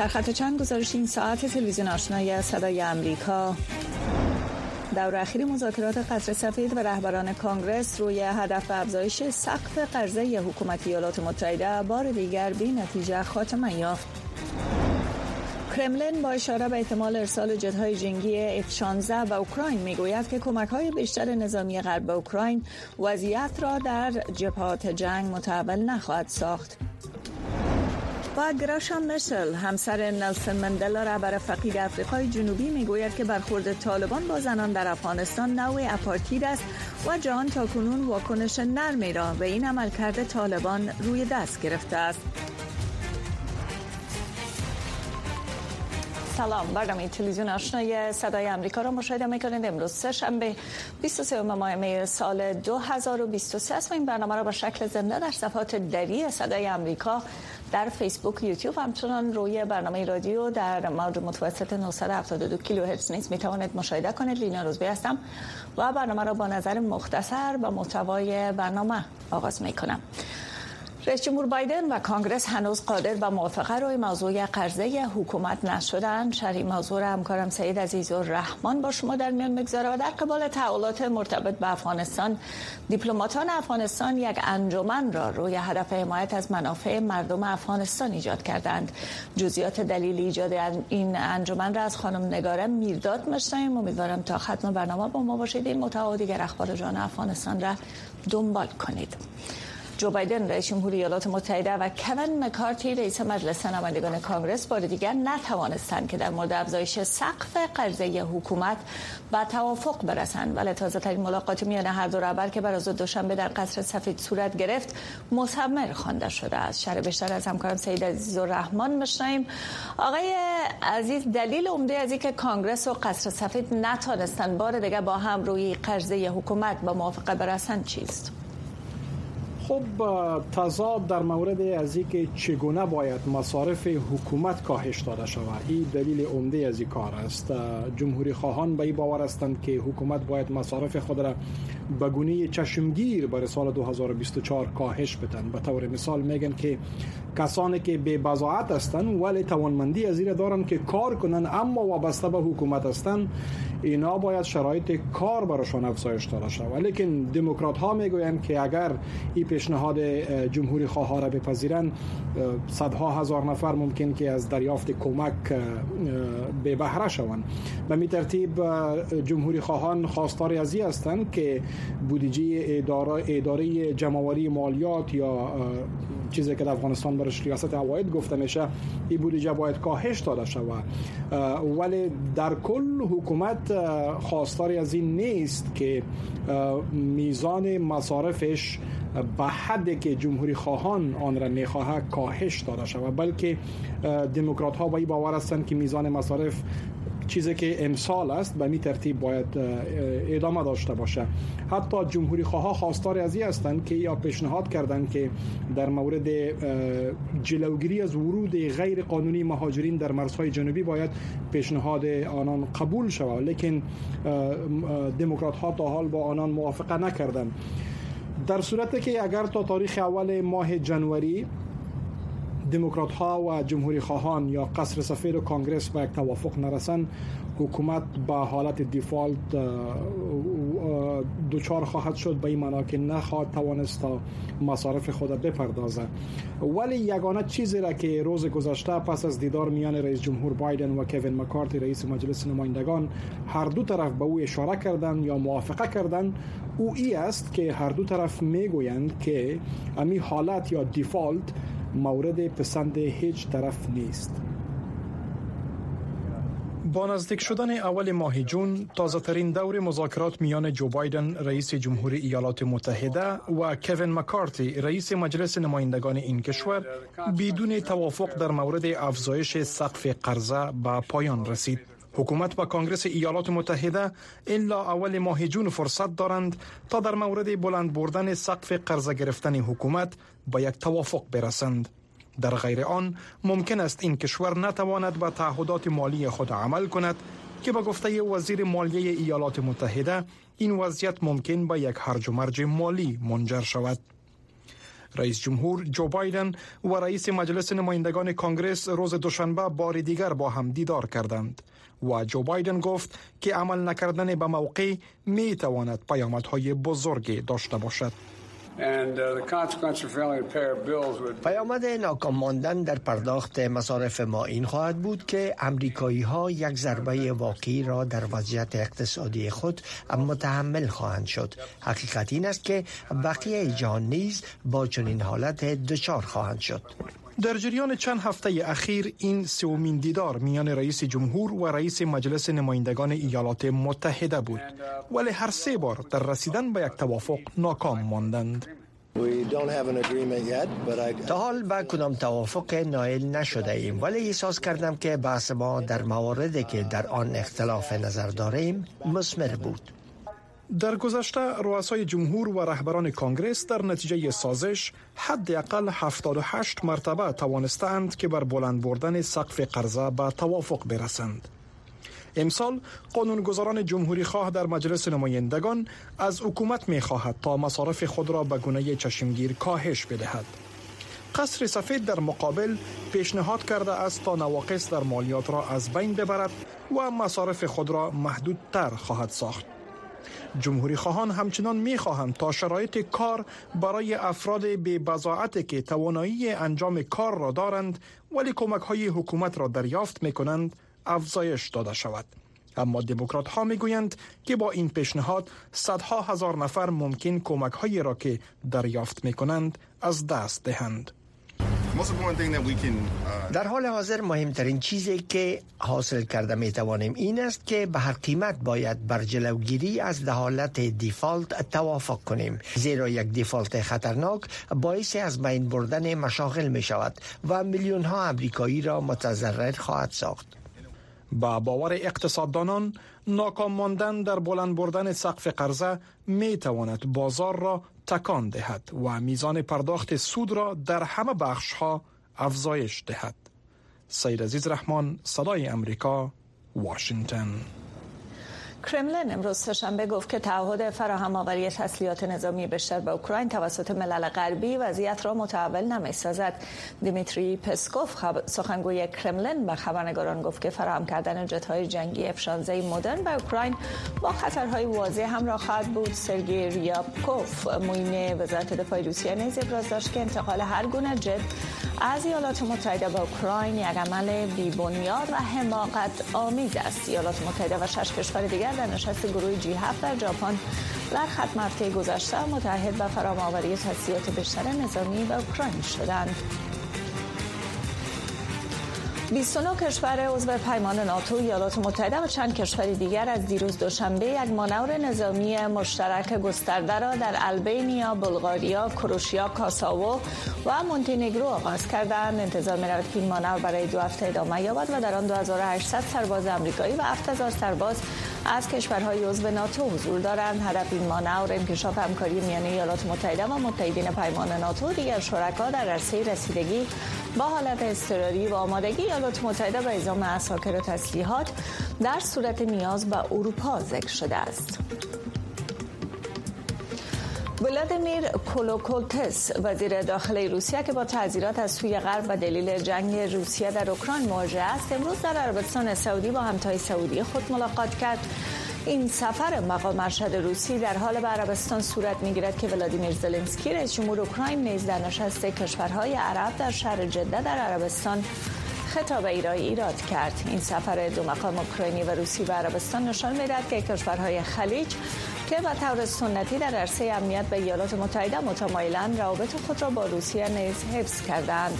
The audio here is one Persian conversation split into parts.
سرخط چند گزارش این ساعت تلویزیون آشنای صدای امریکا. دور اخیر مذاکرات قصر سفید و رهبران کانگرس روی هدف افزایش سقف قرضه حکومت ایالات متحده بار دیگر بی نتیجه خاتمه یافت. کرملین با اشاره به احتمال ارسال جت‌های جنگی F-16 به اوکراین میگوید که کمک‌های بیشتر نظامی غرب به اوکراین وضعیت را در جبهات جنگ متحول نخواهد ساخت. و گراشا میشل همسر نلسون مندلا رهبر فقید آفریقای جنوبی میگوید که برخورد طالبان با زنان در افغانستان نوعی آپارتاید است و جهان تاکنون واکنش نرمی را به این عملکرد طالبان روی دست گرفته است. سلام، برنامه تلویزیون آشنای صدای امریکا را مشاهده میکنید. امروز سه‌شنبه 23 ماه می سال 2023 است و این برنامه را به شکل زنده در صفحات دری صدای امریکا در فیسبوک، یوتیوب و همچنان روی برنامه رادیو در موج متوسط 972 کیلوهرتز نیز میتوانید مشاهده کنید. لینا روزبی هستم و برنامه را با نظر مختصر و محتوای برنامه آغاز میکنم. رئیس جمهور بایدن و کانگرس هنوز قادر به موافقه روی موضوع قرضه حکومت نشدند. شرح موضوع را همکارم سعید عزیزالرحمن با شما در میان میگذاره. و در قبال تحولات مرتبط به افغانستان، دیپلماتان افغانستان یک انجمن را روی هدف حمایت از منافع مردم افغانستان ایجاد کردند. جزئیات دلیل ایجاد این انجمن را از خانم نگاره میرداد میشنویم. امیدوارم تا ختم برنامه با ما باشید. این مطالعه و دیگر اخبار جان افغانستان را دنبال کنید. جو بایدن رئیس جمهور ایالات متحده و کوین مکارتی رئیس مجلس نمایندگان کانگرس بار دیگر نتوانستند که در مورد افزایش سقف قرضه حکومت به توافق برسند. ولی تازه ترین ملاقات میان هر دو رهبر که بر روز دوشنبه در قصر سفید صورت گرفت مثمر خوانده شده است. شرح بیشتر از همکارم سعید عزیزالرحمن میشنویم. آقای عزیز، دلیل عمده از اینکه کانگرس و قصر سفید نتوانستند بار دیگر با هم روی قرضه حکومت به موافقه برسند چیست؟ خب تضاد در مورد از اینکه چگونه باید مصارف حکومت کاهش داده شود، این دلیل عمده از این کار است. جمهوری خواهان به این باور هستند که حکومت باید مصارف خود را به گونه چشمگیر برای سال 2024 کاهش بدن. به طور مثال میگن که کسانی که بی بضاعت هستند ولی توانمندی از این دارند که کار کنند اما وابسته به حکومت هستند، اینا باید شرایط کار براشون افزایش داده شود. لیکن دموکرات ها میگویند که اگر این پیشنهاد جمهوری خواه را بپذیرند، صدها هزار نفر ممکن که از دریافت کمک به بهره شوند. به می ترتیب جمهوری خواهان خواستار از این هستند که بودجه اداره جمع‌آوری مالیات یا چیزی که در افغانستان برش ریاست عواید گفته میشه، این بودجه باید کاهش داده شود. ولی در کل حکومت خواستاری از این نیست که میزان مصارفش به حدی که جمهوری خواهان آن را میخواهد کاهش داده شود، بلکه دموکرات ها با این باور هستند که میزان مصارف چیزی که امسال است به می ترتیب باید ادامه داشته باشه. حتی جمهوری خواه خواستار از این هستند که یا پیشنهاد کردند که در مورد جلوگیری از ورود غیر قانونی مهاجرین در مرزهای جنوبی باید پیشنهاد آنان قبول شود، لیکن دموکرات ها تا حال با آنان موافقه نکردند. در صورتی که اگر تا تاریخ اول ماه جنوری دموکرات ها و جمهوری خواهان یا قصر سفید و کانگرس به یک توافق نرسند، حکومت به حالت دیفالت دوچار خواهد شد، به این معنا که نخواهد توانست تا مصارف خود بپردازه. ولی یگانه چیزی را که روز گذشته پس از دیدار میان رئیس جمهور بایدن و کوین مکارتی رئیس مجلس نمایندگان هر دو طرف به او اشاره کردند یا موافقه کردند، او ای است که هر دو طرف میگویند که امی حالت یا دیفالت مورد پسند هیچ طرف نیست. با نزدیک شدن اول ماه جون، تازه‌ترین دور مذاکرات میان جو بایدن رئیس جمهوری ایالات متحده و کوین مکارتی رئیس مجلس نمایندگان این کشور بدون توافق در مورد افزایش سقف قرضه به پایان رسید. حکومت و کانگرس ایالات متحده الا اول ماه جون فرصت دارند تا در مورد بلند بردن سقف قرضه گرفتن حکومت به یک توافق برسند. در غیر آن ممکن است این کشور نتواند به تعهدات مالی خود عمل کند که به گفته وزیر مالیه ایالات متحده این وضعیت ممکن به یک هرج و مرج مالی منجر شود. رئیس جمهور جو بایدن و رئیس مجلس نمایندگان کانگرس روز دوشنبه بار دیگر با هم دیدار کردند و جو بایدن گفت که عمل نکردن به موقع می تواند پیامدهای بزرگی داشته باشد. پیامد ناکام ماندن در پرداخت مصارف ما این خواهد بود که امریکایی ها یک ضربه واقعی را در وضعیت اقتصادی خود متحمل خواهند شد. حقیقت این است که بقیه جهان نیز با چنین حالت دچار خواهند شد. در جریان چند هفته اخیر این سومین دیدار میان رئیس جمهور و رئیس مجلس نمایندگان ایالات متحده بود، ولی هر سه بار در رسیدن به یک توافق ناکام ماندند. تا حال به کدام توافق نائل نشده ایم، ولی احساس کردم که بحث ما در مواردی که در آن اختلاف نظر داریم مثمر بود. در گذشته رؤسای جمهور و رهبران کانگرس در نتیجه سازش حداقل 78 مرتبه توانستند که بر بلند بردن سقف قرضه به توافق برسند. امسال قانونگذاران جمهوری خواه در مجلس نمایندگان از حکومت می خواهد تا مصارف خود را به گونه چشمگیر کاهش بدهد. قصر سفید در مقابل پیشنهاد کرده است تا نواقص در مالیات را از بین ببرد و مصارف خود را محدودتر خواهد ساخت. جمهوری خواهان همچنان می خواهند تا شرایط کار برای افراد بی بضاعتی که توانایی انجام کار را دارند ولی کمک های حکومت را دریافت می کنند افزایش داده شود. اما دموکرات ها می گویند که با این پیشنهاد صدها هزار نفر ممکن کمک هایی را که دریافت می کنند از دست دهند. در حال حاضر مهمترین چیزی که حاصل کرده می توانیم این است که به هر قیمت باید بر جلوگیری از حالت دیفالت توافق کنیم، زیرا یک دیفالت خطرناک باعث از بین بردن مشاغل می شود و میلیون ها امریکایی را متضرر خواهد ساخت. با باور اقتصاددانان ناکام ماندن در بلند بردن سقف قرضه می تواند بازار را تکان دهد و میزان پرداخت سود را در همه بخش ها افزایش دهد. سید عزیز رحمان، صدای امریکا، واشنگتن. کرملین امروز سه‌شنبه گفت که تعهد فراهم آوری تسلیحات نظامی بیشتر به اوکراین توسط ملل غربی وضعیت را متحول نمی‌سازد. دیمیتری پسکوف سخنگوی کرملین به خبرنگاران گفت که فراهم کردن جت‌های جنگی F-16 مدرن به اوکراین با خطرهای واضح همراه خواهد بود. سرگئی ریابکوف معین وزارت دفاع روسیه نیز ابراز داشت که انتقال هر گونه جت از ایالات متحده به اوکراین یک عمل بی‌بنیاد و حماقت آمیز است. ایالات متحده و 6 کشور دیگر در نشست گروه G7 در ژاپن در ختم هفته گذشته متحد به فرام‌آوری تسلیحات بیشتر نظامی به اوکراین شدند. 29 کشور عضو پیمان ناتو، ایالات متحده و چند کشور دیگر از دیروز دوشنبه یک مانور نظامی مشترک گسترده را در البانیا، بلغاریا، کروشیا، کاساوو و مونتینگرو آغاز کردند. انتظار می‌رود که این مانور برای 2 هفته ادامه یابد و در آن 2800 سرباز آمریکایی و 7000 سرباز از کشورهای عضو ناتو حضور دارند. هدف این مانور انکشاف همکاری میان ایالات متحده و متحدین پیمان ناتو و دیگر شرکا در عرصه رسیدگی با حالت اضطراری و آمادگی ایالات متحده به اعزام عساکر و تسلیحات در صورت نیاز به اروپا ذکر شده است. ولادیمیر کولوکوتس وزیر داخلی روسیه که با تعزیرات از سوی غرب و دلیل جنگ روسیه در اوکراین مواجه است، امروز در عربستان سعودی با همتای سعودی خود ملاقات کرد. این سفر مقام ارشد روسی در حال به عربستان صورت می‌گیرد که ولادیمیر زلنسکی رئیس جمهور اوکراین نیز در نشست کشورهای عرب در شهر جده در عربستان خطاب ایراد کرد. این سفر دو مقام اوکراینی و روسی به عربستان نشان می‌دهد که کشورهای خلیج که به طور سنتی در عرصه امنیت به ایالات متحده متمایلند، روابط خود را با روسیه نیز حفظ کردند.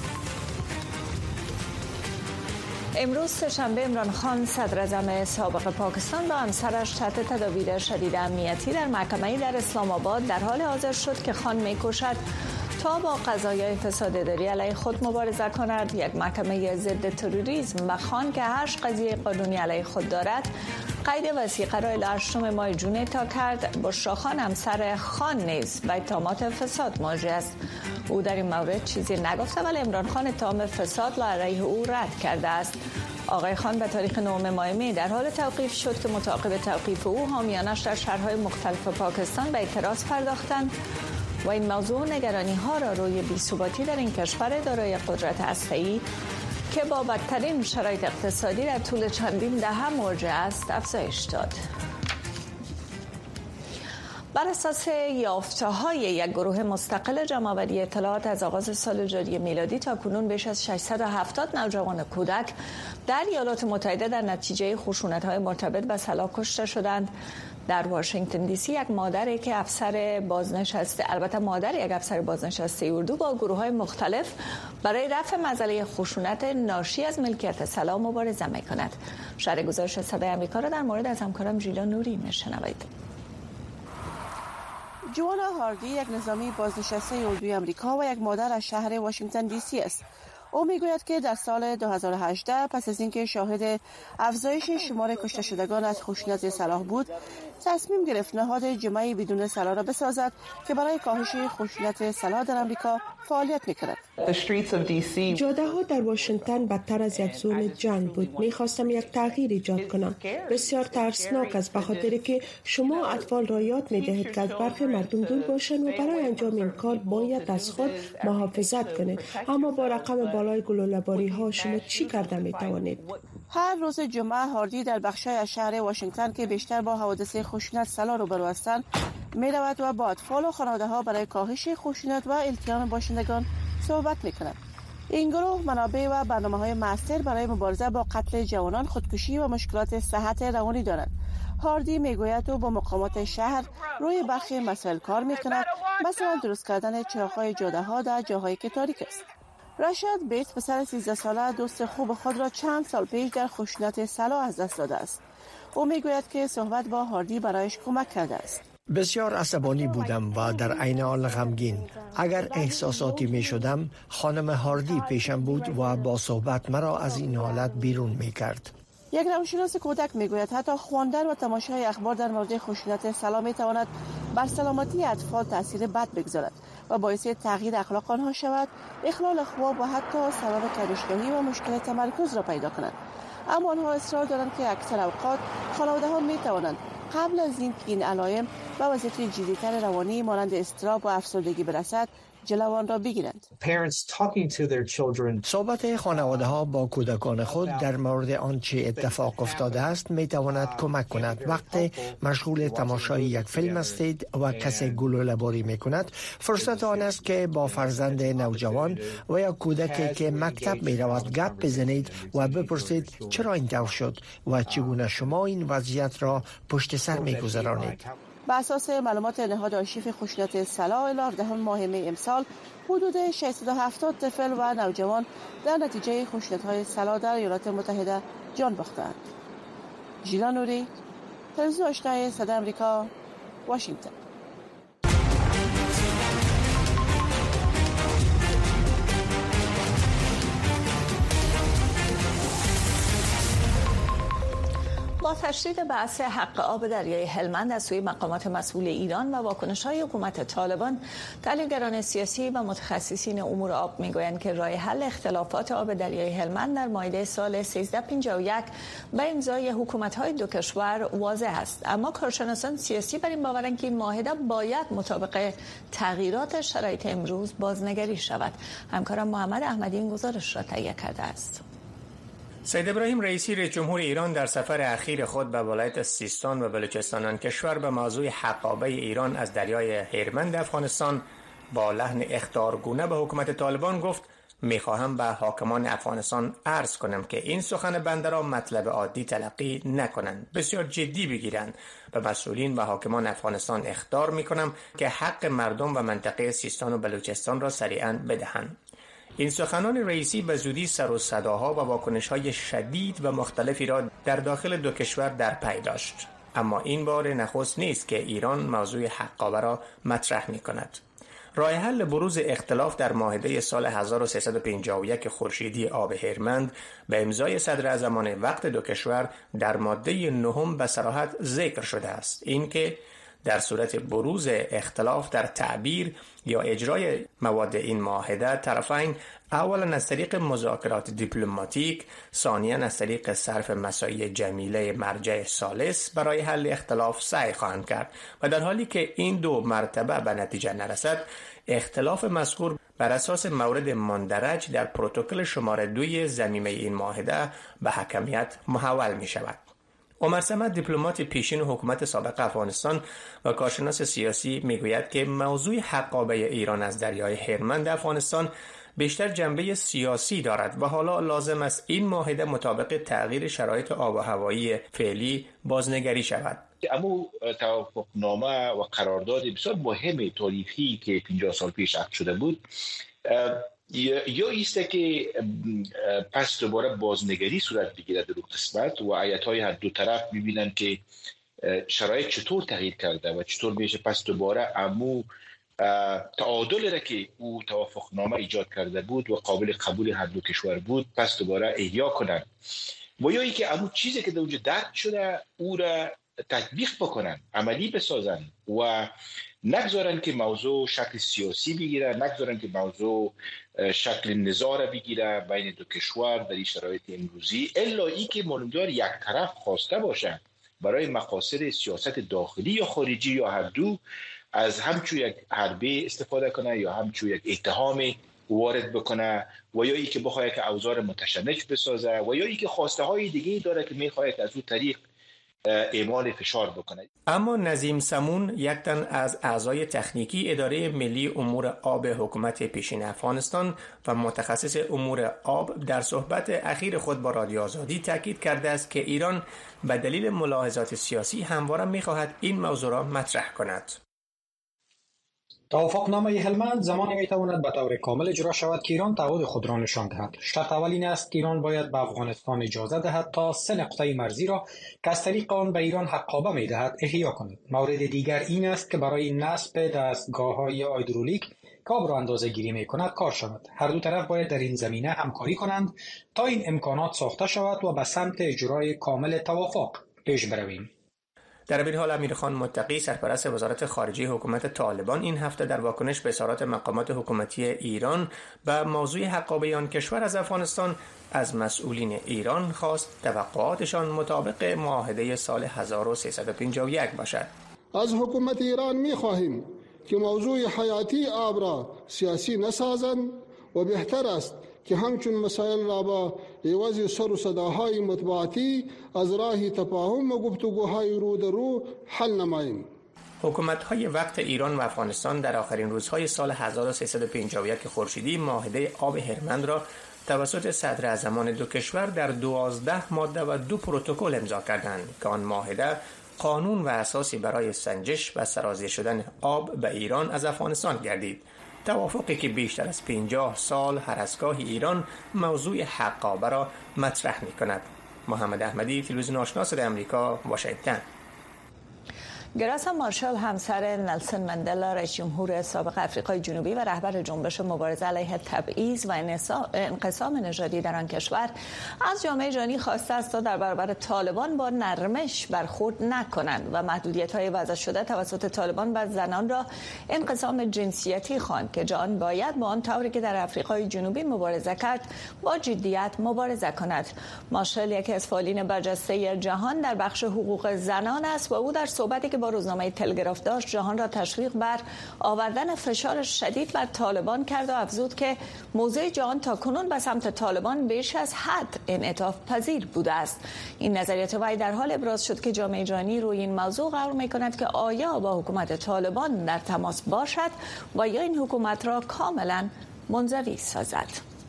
امروز سه‌شنبه عمران خان صدراعظم سابق پاکستان با همسرش تحت تدابیر شدید امنیتی در محکمه‌ای در اسلام آباد در حال حاضر شد که خان می‌کوشد تا با قضایای فساد اداری علیه خود مبارزه کند. یک محکمه ضد تروریسم به خان که 8 قضیه قانونی علیه خود دارد قید وثیقه را الی 8 ماه ژوئیه اعطا کرد. بشرا خان همسر خان نیز به اتهامات فساد مواجه است. او در این مورد چیزی نگفته ولی عمران خان اتهام فساد را علیه او رد کرده است. آقای خان به تاریخ 9 ماه می در حال توقیف شد که متعاقب توقیف او حامیانش در شهرهای مختلف پاکستان به اعتراض پرداختند و این موضوع نگرانی ها را روی بی‌ثباتی در این کشور دارای قدرت هسته‌ای که با بدترین شرایط اقتصادی در طول چندین دهه مواجه است افزایش داد. بر اساس یافته‌های یک گروه مستقل جمع‌آوری اطلاعات از آغاز سال جاری میلادی تا کنون بیش از 670 نوجوان کودک در ایالات متحده در نتیجه خشونت‌های مرتبط به صلاح کشته شدند. در واشنگتن دی سی یک مادر یک افسر بازنشسته اردو با گروه‌های مختلف برای رفع مسئله خشونت ناشی از ملکیت سلاح مبارزه می‌کند. شرح گزارش صدای آمریکا را در مورد از همکارم ژیلا نوری می‌شنوید. جوانا هاردی یک نظامی بازنشسته اردوی آمریکا و یک مادر از شهر واشنگتن دی سی است. او میگوید که در سال 2018 پس از اینکه شاهد افزایش شمار کشته شدگان از خشونت سلاح بود، تصمیم گرفت نهاد جمعی بدون سلاح را بسازد که برای کاهش خشونت سلاح در آمریکا فعالیت می‌کند. جاده‌ها در واشنگتن بدتر از یک زون جنگ بود. می‌خواستم یک تغییر ایجاد کنم. بسیار ترسناک است، به خاطر که شما اطفال را یاد می‌دهید که از برخی مردم دور باشند و برای انجام این کار باید از خود محافظت کنید. اما با رقم بالای گلوله‌باری‌ها شما چی کرده می‌توانید؟ هر روز جمعه هاردی در بخش‌های از شهر واشنگتن که بیشتر با حوادث خشونت سلاح روبرو هستند می‌رود و با اطفال و خانواده‌ها برای کاهش خشونت و التیام باشندگان صحبت می‌کند. این گروه منابع و برنامه‌های مؤثر برای مبارزه با قتل جوانان، خودکشی و مشکلات صحت روانی دارند. هاردی میگوید او با مقامات شهر روی برخی مسائل کار می‌کند، مثلا درست کردن چراغ‌های جاده‌ها در جاهایی که تاریک است. رشاد بیت پسر 13 ساله دوست خوب خود را چند سال پیش در خشونت سلاح از دست داده است. او میگوید که صحبت با هاردی برایش کمک کرده است. بسیار عصبانی بودم و در عین حال غمگین. اگر احساساتی می شدم، خانم هاردی پیشم بود و با صحبت مرا از این حالت بیرون می کرد. یک روانشناس کودک میگوید حتی خواندن و تماشای اخبار در مورد خشونت سلاح می تواند بر سلامتی اطفال تاثیر بد بگذارد و باعث تغییر اخلاق آنها شود، اخلال خواب و حتی سبب کنشگاهی و مشکل تمرکز را پیدا کنند. اما آنها اصرار دارند که اکثر اوقات خانواده‌ها می توانند قبل از اینکه این علائم و وضعیت جدی‌تر روانی مانند اضطراب و افسردگی برسد جلوان را بگیرند. صحبت خانواده‌ها با کودکان خود در مورد آنچه اتفاق افتاده است می تواند کمک کند. وقتی مشغول تماشای یک فیلم هستید و کسی گلوله‌باری می کند، فرصت آن است که با فرزند نوجوان و یا کودکی که مکتب می رود گپ بزنید و بپرسید چرا این طور شد و چگونه شما این وضعیت را پشت سر می گذرانید. بر اساس معلومات نهاد آرشیو خشونت سلاح الی 17 ماه می امسال حدود 670 طفل و نوجوان در نتیجه خشونت‌های سلاح در ایالات متحده جان باختند. ژیلا نوری، تلویزیون آشنای صدای آمریکا، واشنگتن. با تشدید بحث حق آب دریای هلمند از سوی مقامات مسئول ایران و واکنش‌های حکومت طالبان، تحلیلگران سیاسی و متخصصین امور آب می‌گویند که راه حل اختلافات آب دریای هلمند در مایده سال 1351 به امضای حکومت‌های دو کشور واضح است. اما کارشناسان سیاسی بر این باورند که این معاهده باید مطابق تغییرات شرایط امروز بازنگری شود. همکارم محمد احمدی این گزارش را تهیه کرده است. سید ابراهیم رئیسی رئیس جمهور ایران در سفر اخیر خود به ولایت سیستان و بلوچستان آن کشور به موضوع حق آب ایران از دریای هلمند افغانستان با لحن اخطارگونه به حکومت طالبان گفت: میخواهم به حاکمان افغانستان عرض کنم که این سخن بنده را مطلب عادی تلقی نکنند، بسیار جدی بگیرند. به مسئولین و حاکمان افغانستان اخطار میکنم که حق مردم و منطقه سیستان و بلوچستان را سریعاً بدهند. این سخنان رئیسی به زودی سر و صداها و واکنش‌های شدید و مختلفی را در داخل دو کشور در پی داشت. اما این بار نخست نیست که ایران موضوع حق آب را مطرح می‌کند. راه حل بروز اختلاف در معاهده سال 1351 خورشیدی آب هلمند به امضای صدر اعظمان وقت دو کشور در ماده 9 به صراحت ذکر شده است. این که در صورت بروز اختلاف در تعبیر یا اجرای مواد این معاهده، طرفین اولا از طریق مذاکرات دیپلماتیک، ثانیا از طریق صرف مساعی جمیله مرجع ثالث برای حل اختلاف سعی خواهند کرد و در حالی که این دو مرتبه به نتیجه نرسد، اختلاف مذکور بر اساس مورد مندرج در پروتکل شماره 2 ضمیمه این معاهده به حکمیت محول می شود. عمر صمد، دیپلمات پیشین حکومت سابق افغانستان و کارشناس سیاسی، میگوید که موضوع حقابه ایران از دریای هرمند افغانستان بیشتر جنبه سیاسی دارد و حالا لازم است این معاهده مطابق تغییر شرایط آب و هوایی فعلی بازنگری شود. اما توافقنامه و قرارداد بسیار مهم تاریخی که 50 سال پیش عقد شده بود، یا ایسته که پس دوباره بازنگری صورت بگیرد در قسمت و ایت‌های هر دو طرف ببینن که شرایط چطور تغییر کرده و چطور میشه پس دوباره امو تعادل را که او توافقنامه ایجاد کرده بود و قابل قبول هر دو کشور بود پس دوباره احیا کنن، و یا ای که امو چیزی که در اونجا درک شده او را تطبیق بکنن، عملی بسازن و نگذارن که موضوع شکل سیاسی بگیره، نگذارن که موضوع شکل نزاع بگیره بین دو کشور در این شرایط امروزی، الا ای که معلومدار یک طرف خواسته باشه برای مقاصد سیاست داخلی یا خارجی یا هر دو از همچون یک حربه استفاده کنه یا همچون یک اتهام وارد بکنه، و یا ای که بخواه که اوزار متشنج بسازه، و یا ای که خواسته های دیگه داره که میخواه که از اون طریق اعمال فشار بکنه. اما نظیم سمون، یک تن از اعضای تکنیکی اداره ملی امور آب حکومت پیشین افغانستان و متخصص امور آب، در صحبت اخیر خود با رادیو آزادی تاکید کرده است که ایران به دلیل ملاحظات سیاسی همواره می‌خواهد این موضوع را مطرح کند. توافقنامه هلمند زمانی میتواند به طور کامل اجرا شود که ایران تعهد خود را نشان دهد. شرط اول این است که ایران باید به افغانستان اجازه دهد تا 3 نقطه مرزی را که از طریق آن به ایران حقابه میدهد احیا کند. مورد دیگر این است که برای نصب دستگاه‌های هیدرولیک که آب را اندازه گیری میکند کار شود. هر دو طرف باید در این زمینه همکاری کنند تا این امکانات ساخته شود و به سمت اجرای کامل توافق پیش برویم. در این حال امیرخان متقی، سرپرست وزارت خارجه حکومت طالبان، این هفته در واکنش به اظهارات مقامات حکومتی ایران به موضوع حقابه آن کشور از افغانستان از مسئولین ایران خواست توقعاتشان مطابق معاهده سال 1351 باشد. از حکومت ایران می‌خواهیم که موضوع حیاتی آب را سیاسی نسازند و بهتر است که همچون مسائل را با عوض سر و صداهای مطبوعاتی از راه تفاهم و گفتگوهای رو در رو حل نماییم. حکومت‌های وقت ایران و افغانستان در آخرین روزهای سال 1351 خورشیدی معاهده آب هرمند را توسط صدر اعظمان دو کشور در 12 ماده و 2 پروتکل امضا کردند که آن معاهده قانون و اساسی برای سنجش و سرازیر شدن آب به ایران از افغانستان گردید. توافقی که بیشتر از 50 سال هر از گاهی ایران موضوع حقابه را مطرح می کند. محمد احمدی، تلویزیون آشنا صدای آمریکا، واشنگتن. گراتا مارشال، همسر نلسون مندلا، رئیس جمهور سابق آفریقای جنوبی و رهبر جنبش مبارزه علیه تبعیض و انقسام نژادی در آن کشور، از جامعه جهانی خواسته است تا در برابر طالبان با نرمش برخورد نکنند و محدودیت‌های وضع شده توسط طالبان بر زنان را انقسام جنسیتی خواند که جهان باید با آن طوری که در آفریقای جنوبی مبارزه کرد با جدیت مبارزه کند. مارشال یکی از فعالین برجسته جهان در بخش حقوق زنان است و او در صحبتی که با روزنامه تلگراف داشت جهان را تشویق بر آوردن فشار شدید بر طالبان کرد و افزود که موضع جهان تاکنون به سمت طالبان بیش از حد انعطاف پذیر بوده است. این نظریات وی در حال ابراز شد که جامعه جهانی روی این موضوع قرار می‌کند که آیا با حکومت طالبان در تماس باشد و یا این حکومت را کاملا منزوی سازد.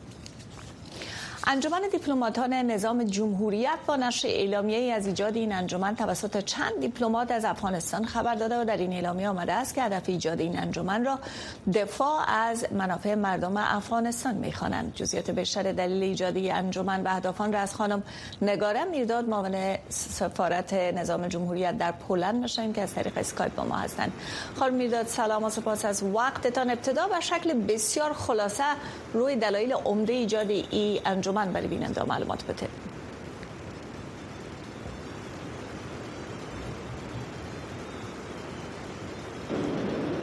انجمن دیپلماتان نظام جمهوریت با نشر اعلامیه‌ای از ایجاد این انجمن توسط چند دیپلمات از افغانستان خبر داده و در این اعلامیه آمده است که هدف ایجاد این انجمن را دفاع از منافع مردم افغانستان می‌خوانند. جزئیات بیشتر دلیل ایجاد این انجمن و اهدافان را از خانم نگاره میرداد، معاون سفارت نظام جمهوریت در پولند می‌شنویم که از طریق اسکایپ با ما هستند. خانم میرداد، سلام و سپاس از وقتتان. ابتدا به شکل بسیار خلاصه روی دلایل عمده ایجاد این انجمن برای بیننده معلومات بده.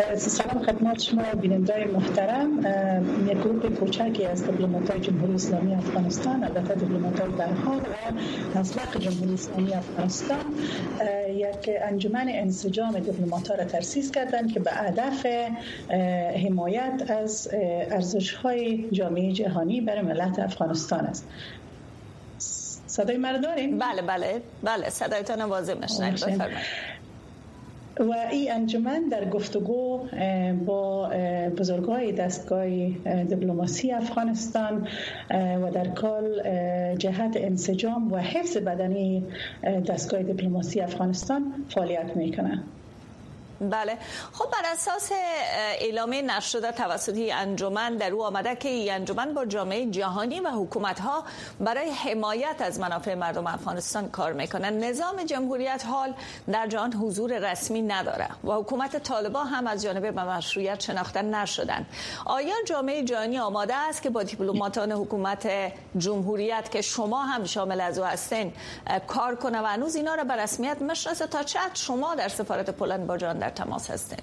سلام خدمت شما بینندگان محترم. یک گروه کوچکی از دیپلمات‌های جمهوری اسلامی افغانستان، البته دیپلمات‌های برحال و مسلک جمهوری اسلامی افغانستان، یک انجمن انسجام دیپلمات‌ها را تأسیس کردند که به هدف حمایت از ارزش‌های جامعه جهانی برای ملت افغانستان است. صدای من دارین؟ بله صدایتان واضح میشنوید. بفرمایید. و این انجمن در گفتگو با بزرگای دستگاه دیپلماسی افغانستان و در کل جهت انسجام و حفظ بدنی دستگاه دیپلماسی افغانستان فعالیت میکنند. بله، خب بر اساس اعلامیه نشر شده توسط انجمن در او آمده که این انجمن با جامعه جهانی و حکومت‌ها برای حمایت از منافع مردم افغانستان کار میکنه. نظام جمهوریت حال در جهان حضور رسمی نداره و حکومت طالبان هم از جانب به مشروعیت شناخته نشدند. آیا جامعه جهانی آماده است که با دیپلماتان حکومت جمهوریت که شما هم شامل از او هستین کار کنه و هنوز اینا را به رسمیت میشناسه؟ تا چه حد شما در سفارت پولند با جان در تماس هستین؟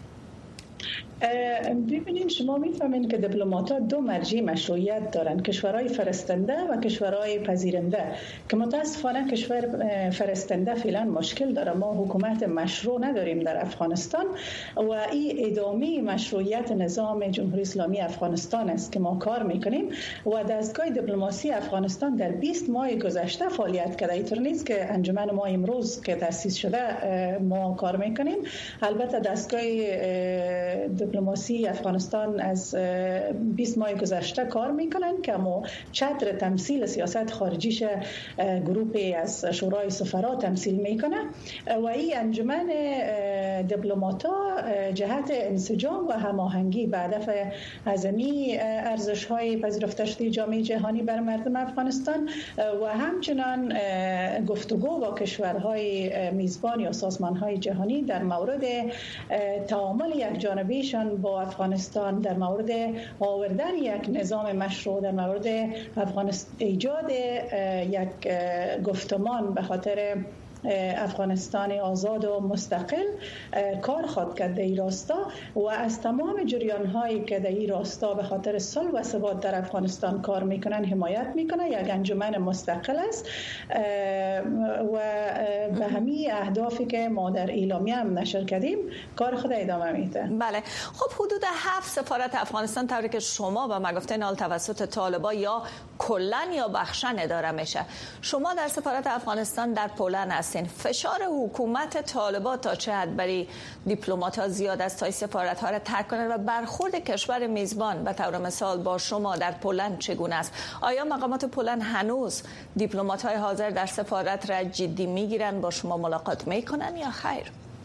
ببینید، شما میفهمین که دیپلمات‌ها دو مرجع مشروعیت دارن، کشورهای فرستنده و کشورهای پذیرنده، که متاسفانه کشور فرستنده فعلا مشکل داره. ما حکومت مشروع نداریم در افغانستان و این ادامه مشروعیت نظام جمهوری اسلامی افغانستان است که ما کار میکنیم و دستگاه دیپلماسی افغانستان در 20 ماه گذشته فعالیت کرده. اینطور نیست که انجمن ما امروز که تأسیس شده ما کار میکنیم. البته دستگاه دیپلماسی افغانستان از 20 ماه گذشته کار میکنن که ما چتر تمثیل سیاست خارجیش گروهی از شورای سفرا تمثیل میکنه و این انجمن دیپلمات‌ها جهت انسجام و هماهنگی به هدف عظمی ارزش‌های پذیرفته شده جامعه جهانی بر مردم افغانستان و همچنان گفتگو با کشورهای میزبان یا سازمان‌های جهانی در مورد تعامل یک جانبیشان با افغانستان، در مورد آوردن یک نظام مشروع، در مورد ایجاد یک گفتمان به خاطر افغانستان آزاد و مستقل کار خواهد کرد در این راستا و از تمام جریان‌هایی که در این راستا به خاطر صلح و ثبات در افغانستان کار میکنن حمایت میکنه. یک انجمن مستقل است و به همین اهدافی که ما در اعلامیه هم نشر کردیم کار خود ادامه میده. بله، خب حدود 7 سفارت افغانستان طوری که شما و ما گفتین حال توسط طالبان یا کلن یا بخشن اداره میشه. شما در سفارت افغانستان در پولند هستین. فشار حکومت طالبان تا چه حد برای دیپلمات‌ها زیاد است تا سفارت‌ها را ترک کنند و برخورد کشور میزبان به طور مثال با شما در پولند چگونه است؟ آیا مقامات پولند هنوز دیپلمات‌های حاضر در سفارت را جدی میگیرند، با شما ملاقات میکنن یا خیر؟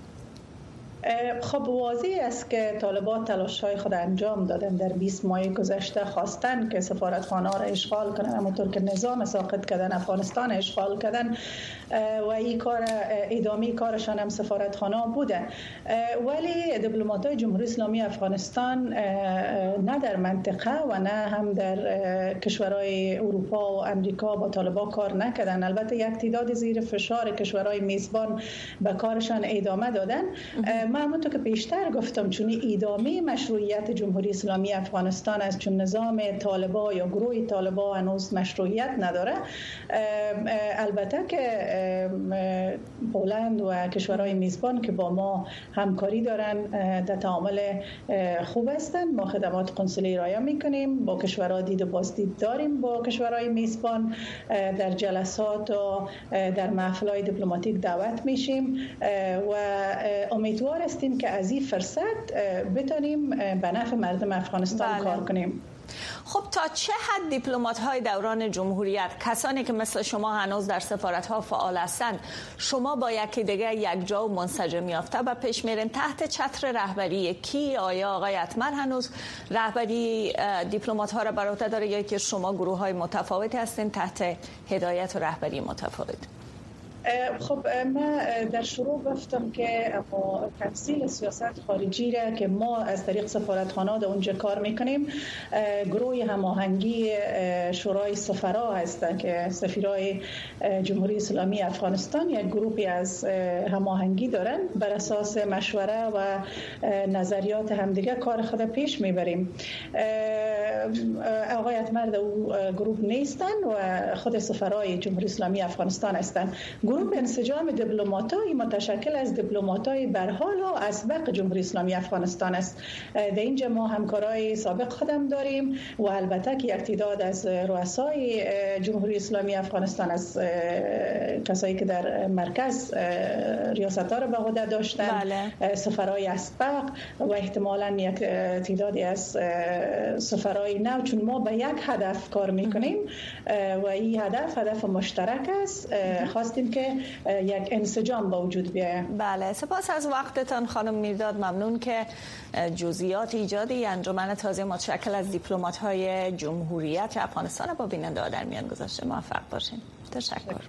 خب واضح است که طالبان تلاش‌های خود انجام دادن. در 20 ماه گذشته خواستن که سفارتخانه‌ها را اشغال کنن، همونطور که نظام ساقط کردن افغانستان اشغال کردن و این کار ادامه کارشان هم سفارتخانه بوده. ولی دیپلمات‌های جمهوری اسلامی افغانستان نه در منطقه و نه هم در کشورهای اروپا و امریکا با طالبان کار نکردن. البته یک تعداد زیر فشار کشورهای میزبان به کارشان ادامه دادن. من همونطور که پیشتر گفتم، چون ادامه مشروعیت جمهوری اسلامی افغانستان است، چون نظام طالبان یا گروه طالبان هنوز مشروعیت نداره. البته که پولند و کشورهای میزبان که با ما همکاری دارن در تعامل خوب هستند. ما خدمات قنصلی ارائه میکنیم، با کشورها دید و بازدید داریم، با کشورهای میزبان در جلسات و در محفل‌های دیپلماتیک دعوت میشیم و امیدوار هستیم که از این فرصت بتونیم به نفع مردم افغانستان کار کنیم. خب تا چه حد دیپلمات‌های دوران جمهوریت، کسانی که مثل شما هنوز در سفارت‌ها فعال هستند، شما با یکی دیگه یکجا و منسجم یافته و پیش میرین تحت چتر رهبری کی؟ آیا آقای اتمر هنوز رهبری دیپلمات‌ها را بر عهده داره یا که شما گروه‌های متفاوتی هستین تحت هدایت و رهبری متفاوت؟ خب من در شروع گفتم که تفصیل سیاست خارجی را که ما از طریق سفارتخانه در اونجا کار میکنیم، گروه هماهنگی شورای سفرا هستند که سفیرای جمهوری اسلامی افغانستان یک گروهی از هماهنگی دارن. بر اساس مشوره و نظریات همدیگه کار خود پیش میبریم. آقای اتمر در او گروه نیستن و خود سفرای جمهوری اسلامی افغانستان هستند. گروه انسجام دیپلمات‌های متشکل از دیپلمات‌های برحال و اسبق جمهوری اسلامی افغانستان است. در اینجا ما همکارای سابق خودم داریم و البته که یک تعداد از رؤسای جمهوری اسلامی افغانستان، از کسایی که در مرکز ریاست‌ها را به عهده داشتن، سفرای اسبق و احتمالاً یک تعدادی از سفرای نو، چون ما به یک هدف کار میکنیم و این هدف مشترک است. خواستیم که یک انسجام با وجود بیاید. بله، سپاس از وقتتان خانم میرداد. ممنون که جزئیات ایجادی انجمن تازه متشکل از دیپلمات‌های جمهوریت افغانستان با بیننده‌ها در میان گذاشته. موفق باشین. تشکر.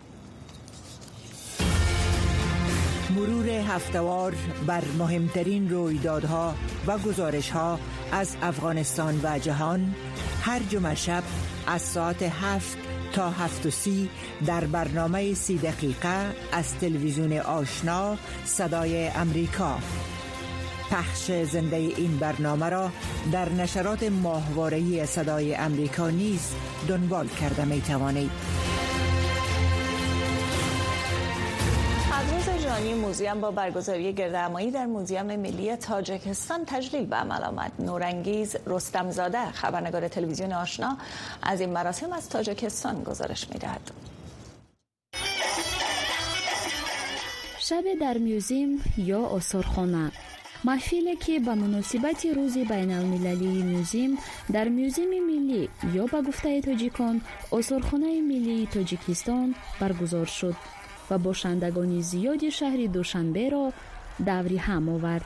مرور هفته‌وار بر مهمترین رویدادها و گزارش‌ها از افغانستان و جهان هر جمعه شب از ساعت 7 تا 7:30 در برنامه 30 دقیقه از تلویزیون آشنا صدای امریکا. پخش زنده این برنامه را در نشرات ماهواره‌ای صدای امریکا نیز دنبال کرده می توانید. روز جهانی موزیم با برگزاری گردهمایی در موزیم ملی تاجیکستان تجلیل به عمل آمد. نورانگیز رستمزاده، خبرنگار تلویزیون آشنا، از این مراسم از تاجیکستان گزارش می‌دهد. شب در موزیم یا آثارخانه، محفلی که به مناسبت روز بین المللی موزیم در موزیم ملی یا به گفته تاجیکان آثارخانه ملی تاجیکستان برگزار شد و باشندگان زیادی شهر دوشنبه را دوری هم آورد.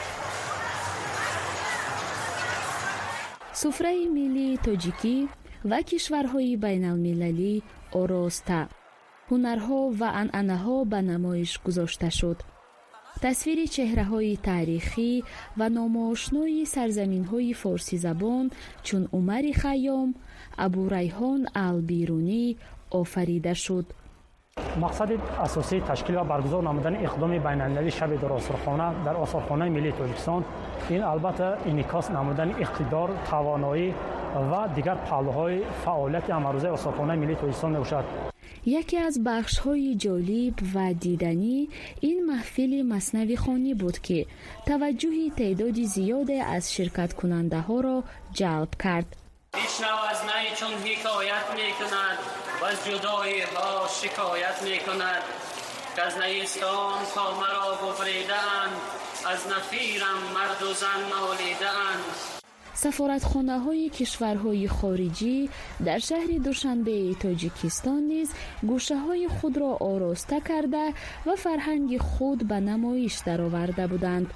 سفره ملی تاجیکی و کشورهای بین المللی آراسته، هنرها و عنعنه‌ها به نمایش گذاشته شد. تصویر چهره‌های تاریخی و نامآشنای سرزمین‌های فارسی زبان چون عمر خیام، ابو ریحان البیرونی آفریده شد. مقصد اساسی تشکیل و برگزار نمودن اقدام بین‌المللی شب در آثارخانه در آثارخانه ملی تاجیکستان، این البته انعکاس نمودن اقتدار، توانایی و دیگر پهلوهای فعالیت امروزه آثارخانه ملی تاجیکستان میباشد. یکی از بخش‌های جالب و دیدنی این محفل مثنوی خوانی بود که توجه تعداد زیاد از شرکت کننده ها را جلب کرد. پیشنو از نی چون حکایت میکند و از جدایی ها شکایت میکند که از نیستان تا مرا گفریده‌اند، از نفیرم مرد و زن نالیده‌اند. سفارتخانه های کشورهای خارجی در شهر دوشنبه تاجیکستان نیز گوشه های خود را آراسته کرده و فرهنگ خود به نمایش درآورده بودند.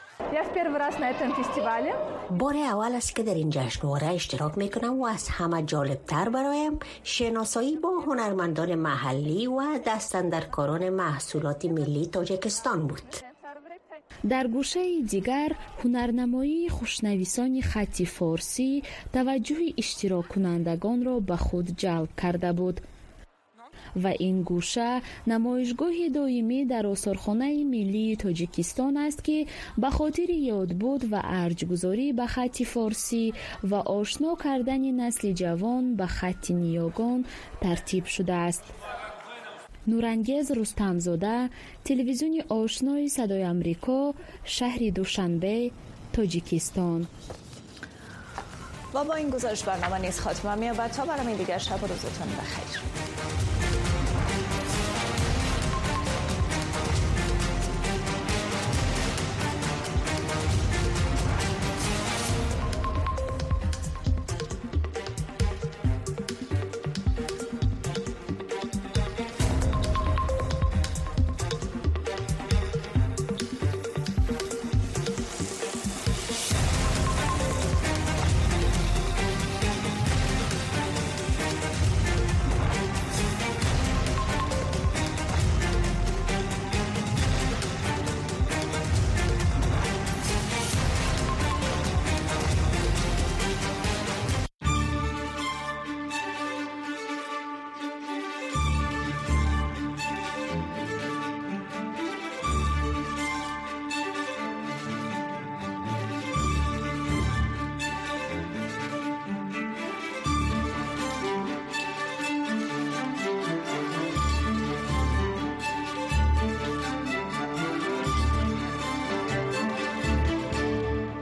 بار اول است که در این جشنواره اشتراک میکنم و از همه جالبتر برایم شناسایی با هنرمندان محلی و دستاندرکاران محصولات ملی تاجیکستان بود. در گوشه دیگر هنرنمایی خوشنویسان خط فارسی توجه اشتراک کنندگان را به خود جلب کرده بود و این گوشه نمایشگاه دائمی در آثارخانه ملی تاجیکستان است که به خاطر یادبود و ارجگذاری به خط فارسی و آشنا کردن نسل جوان به خط نیاگان ترتیب شده است. نورانگیز رستمزاده، تلویزیون آشنای صدای امریکا، شهر دوشنبه، تاجیکستان. و با این گزارش برنامه نیز خاتمه می‌یابد. تا برنامه دیگر، شب و روزتان بخیر.